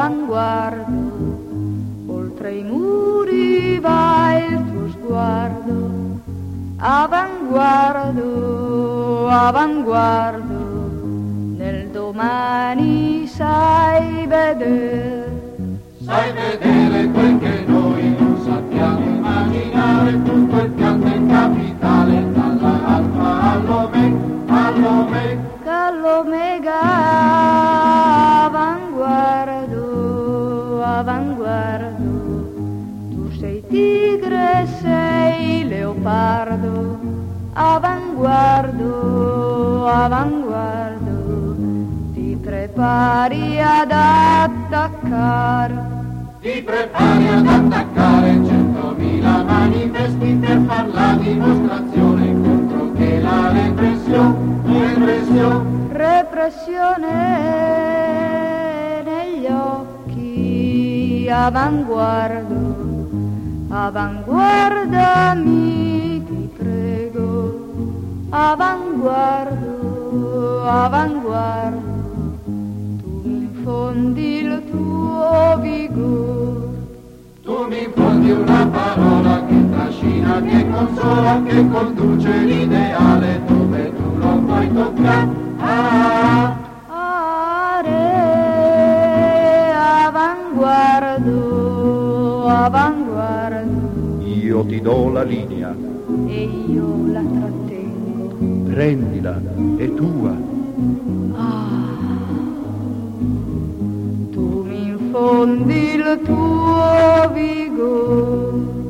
avanguardo, oltre i muri va il tuo sguardo, avanguardo, avanguardo, nel domani sai vedere quel che noi non sappiamo immaginare, tutto il pianto in capitale, dalla alfa all'omega, avanguardo, avanguardo, tu sei tigre, sei leopardo, avanguardo, avanguardo, ti prepari ad attaccare. Ti prepari ad attaccare 100.000 manifesti per far la dimostrazione contro che la repressione negli occhi, avanguardo, avanguardami, ti prego, avanguardo, avanguardo, tu mi infondi il tuo vigore. Tu mi infondi una parola che trascina, che consola, che conduce l'ideale dove tu lo puoi toccare. Avanguardo, avanguardo. Io ti do la linea. E io la trattengo. Prendila, è tua. Tu mi infondi il tuo vigore.